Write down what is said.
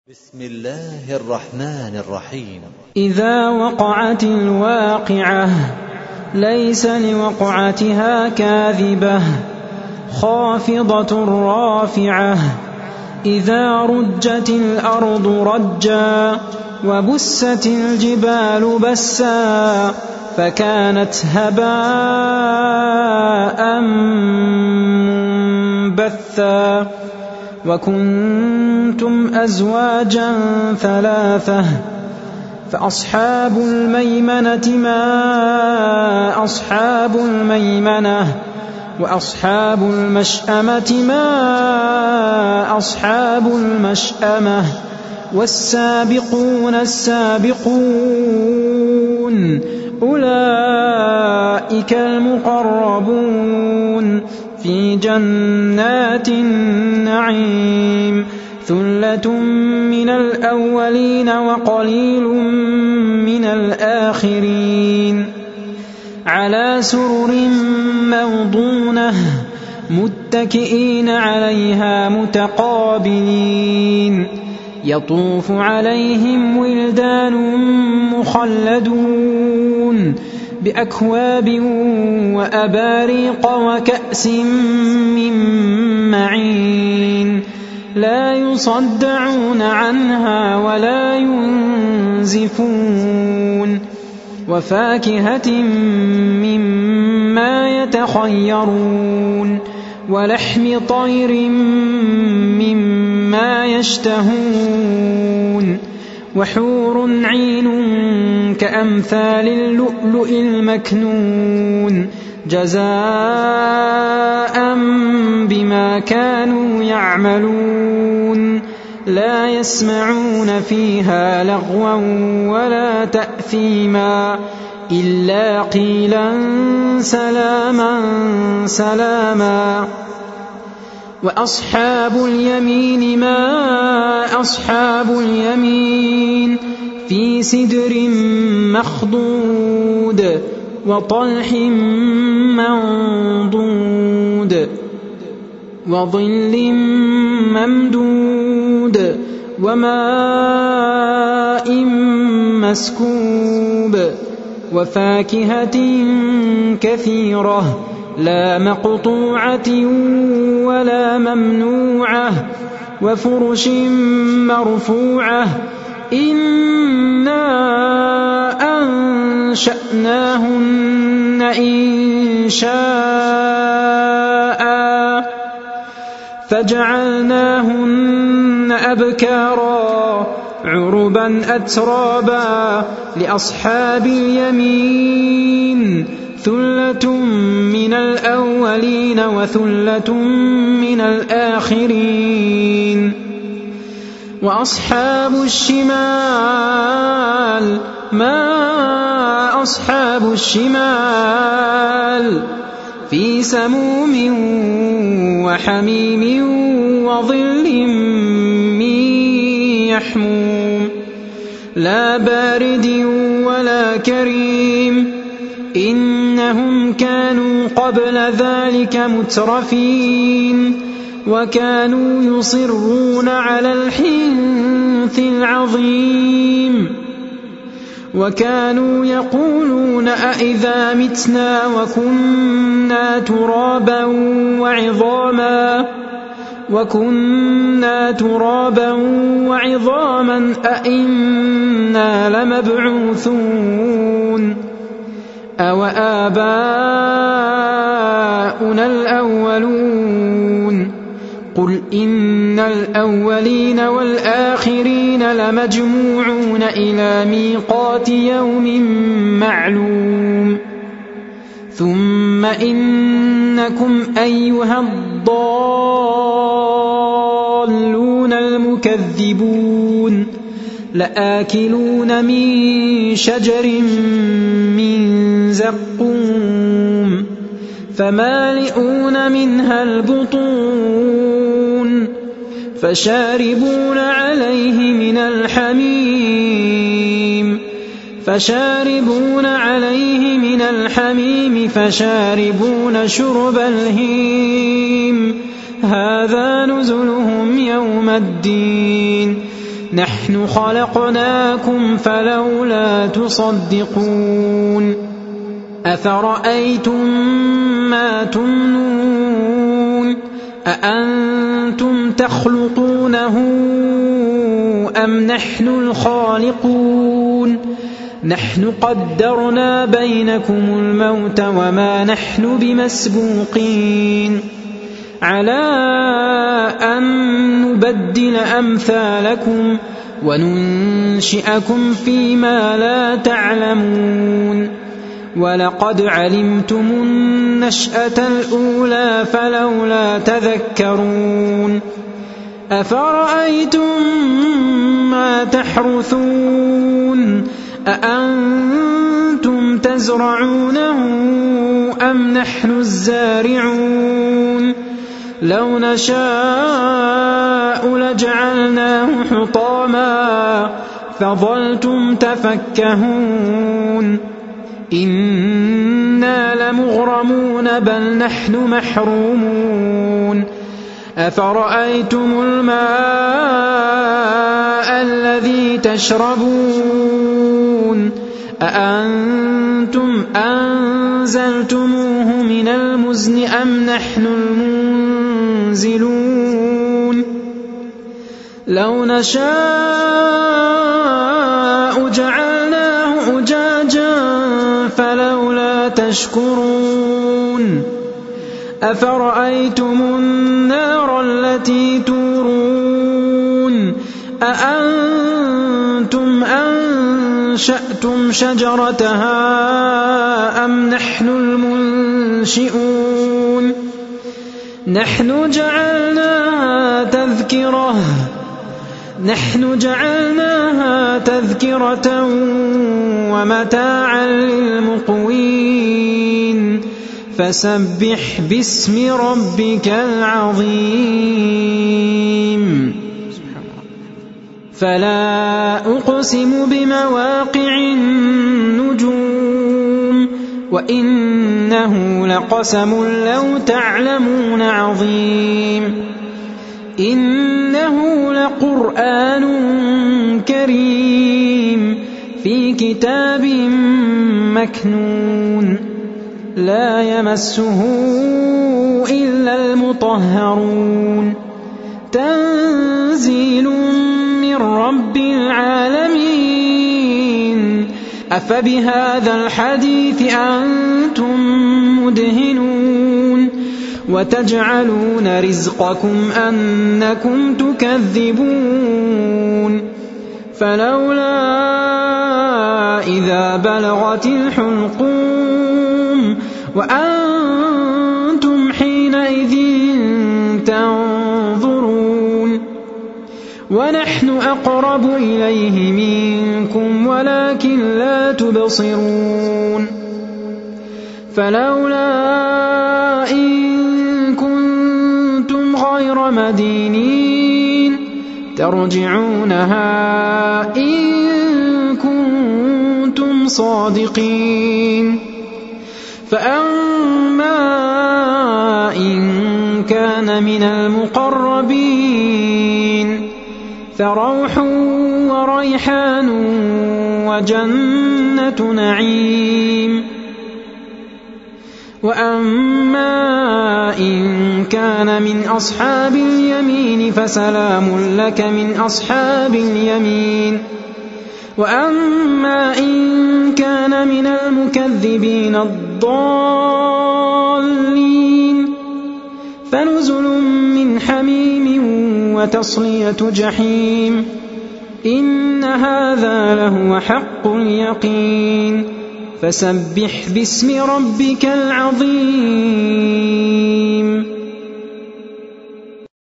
بسم الله الرحمن الرحيم. إذا وقعت الواقعة ليس لوقعتها كاذبة خافضة رافعة إذا رجت الأرض رجا وبست الجبال بسا فكانت هباء منبثا وكنتم أزواجا ثلاثة فأصحاب الميمنة ما أصحاب الميمنة وأصحاب المشأمة ما أصحاب المشأمة والسابقون السابقون أولئك المقربون في جنات النعيم ثلة من الأولين وقليل من الآخرين على سرر موضونة متكئين عليها متقابلين يطوف عليهم ولدان مخلدون بأكواب وأباريق وكأس من معين لا يصدعون عنها ولا ينزفون وفاكهة مما يتخيرون ولحم طير مما يشتهون وحور عين كأمثال اللؤلؤ المكنون جزاء بما كانوا يعملون لا يسمعون فيها لغوا ولا تأثيما إلا قيلا سلاما سلاما وأصحاب اليمين ما أصحاب اليمين في سدر مخضود وطلح منضود وظل ممدود وماء مسكوب وفاكهة كثيرة لا مقطوعة ولا ممنوعة وفرش مرفوعة إنا أنشأناهن إنشاء فجعلناهن أبكارا عربا أترابا لأصحاب اليمين ثلة من الأولين وثلة من الآخرين وأصحاب الشمال ما أصحاب الشمال في سموم وحميم وظل من يحموم لا بارد ولا كريم إنهم كانوا قبل ذلك مترفين وكانوا يصرون على الحنث العظيم وكانوا يقولون أئذا متنا وكنا ترابا وعظاما أئنا لمبعوثون أو آباؤنا الأولون قل إن الأولين والآخرين لمجموعون إلى ميقات يوم معلوم ثم إنكم أيها الضالون المكذبون لآكلون من شجر من زقوم فمالئون منها البطون فشاربون عليه من الحميم فشاربون شرب الهيم هذا نزلهم يوم الدين نحن خلقناكم فلولا تصدقون أفرأيتم ما تمنون أأنتم تخلقونه أم نحن الخالقون نحن قدرنا بينكم الموت وما نحن بمسبوقين على أن نبدل أمثالكم وننشئكم فيما لا تعلمون ولقد علمتم النشأة الأولى فلولا تذكرون أفرأيتم ما تحرثون أأنتم تزرعونه أم نحن الزارعون لو نشاء لجعلناه حطاما فظلتم تفكهون إنا لمغرمون بل نحن محرومون أفرأيتم الماء الذي تشربون أأنتم أنزلتموه من المزن أم نحن المنزلون لو نشاء جعلناه أجاجا فلولا تشكرون أفرأيتم النار التي تورون أأنتم أنشأتم شجرتها أم نحن المنشئون نحن جعلناها تذكرة ومتاعا للمقوين فسبح باسم ربك العظيم فلا أقسم بمواقع النجوم وإنه لقسم لو تعلمون عظيم إنه لقرآن كريم في كتاب مكنون لا يمسه إلا المطهرون تنزيل من رب العالمين أفبهذا الحديث أنتم مدهنون وتجعلون رزقكم أنكم تكذبون فلولا إذا بلغت الحلقوم وأنتم حينئذ تنظرون ونحن أقرب إليه منكم ولكن لا تبصرون فلولا إن كنتم غير مدينين ترجعونها إن كنتم صادقين فأما إن كان من المقربين فروح وريحان وجنة نعيم وأما إن كان من أصحاب اليمين فسلام لك من أصحاب اليمين وأما إن كان من المكذبين الضالين فنزل من حميم وتصلية جحيم إن هذا لهو حق اليقين فسبح باسم ربك العظيم